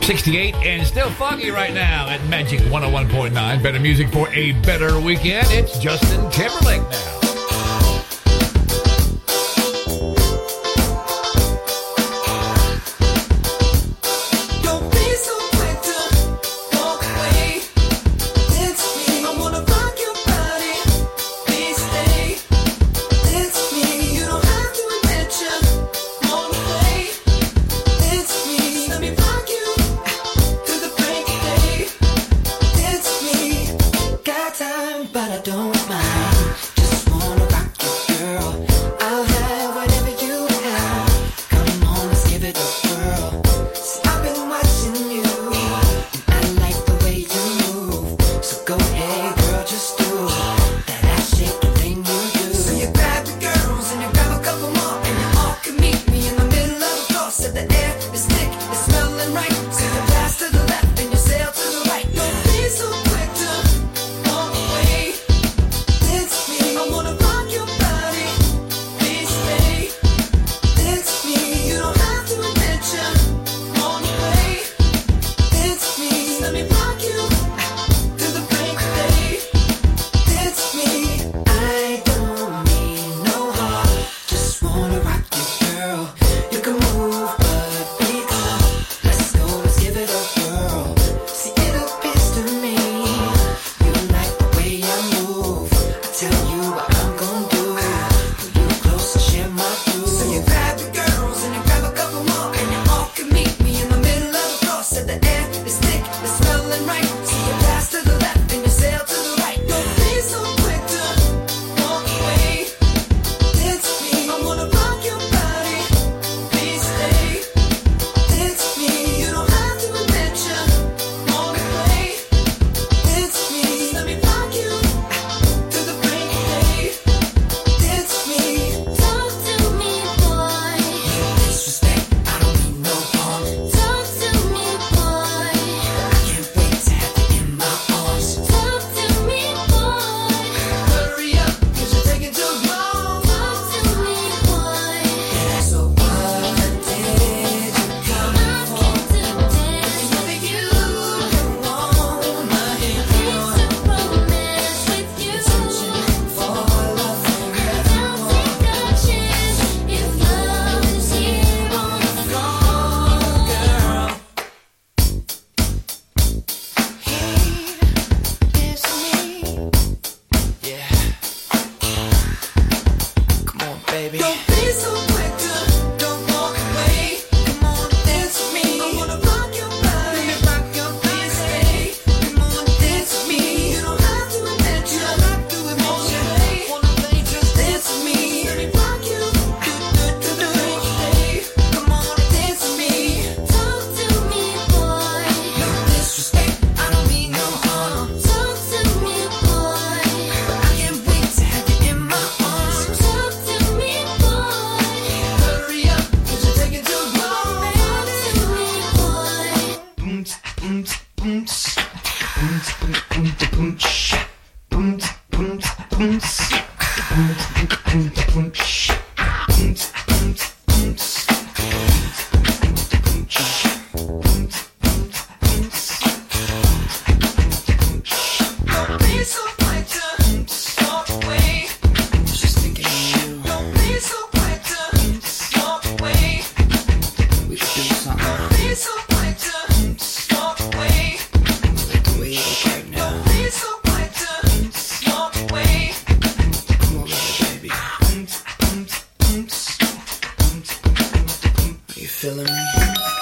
68 and still foggy right now at Magic 101.9. Better music for a better weekend. It's Justin Timberlake now. But I don't mind. Just wanna rock you, girl. I'll have whatever you have. Come on, let's give it a whirl. See, I've been watching you, and I like the way you move. So go ahead, girl, just do that ass shaking thing you do. So you grab the girls and you grab a couple more, and you all can meet me in the middle of the floor. Said the air is thick, it's smelling right. So you pass to the left and you sail to the right. Don't be so quick to walk away. I wanna rock your body, please stay. It's me, you don't have to admit you wanna play. It's me, let me rock you till the break of day. It's me, I don't need no heart, just wanna rock you, girl. You can move, but be calm. Let's go, let's give it a whirl. See, it appears to me you like the way I move. I tell you what I'm gonna do. Pull you close and share my groove. So you grab the girls and you grab a couple more, and you all can meet me in the middle of the floor. Said the air is thick, it's smelling right. So you pass to the left and you sail to the right. Don't be so quick to walk away. It's me, I wanna rock your body, please stay. It's me, you don't have to admit you wanna play. It's me, let me rock you to the break of day. It's me. Talk to me, boy. Disrespect, I don't mean no harm. Talk to me, boy. I can't wait to have you in my arms. Talk to me, boy. Hurry up, 'cause you're taking too long. Talk to me, boy. So what did you come I for? came to dance with you. On my hand, It's a romance with you. fall off Don't take a chance if love is here on the floor. girl. Hey, it's me. Yeah. Come on, baby. Don't be so quick to don't walk away. Come on, dance with me. I wanna rock your body. Let me rock your body. Stay. Come on, dance with me. You don't have to admit you wanna play. Just dance with me. Let me rock you. Stay. Come on, dance with me. Talk to me, boy. No disrespect, I don't mean no harm. Talk to me, boy. I can't wait to have you in my arms. Talk to me, boy. Hurry up, 'cause you're taking too long. Talk to me, boy. Don't be so quick to walk away. Just thinking of you. Don't be so quick to walk away. We could do something. Don't be so quick to walk away. Like the way you look right now. Don't be so quick to walk away. Come over here, baby. Are you feeling me?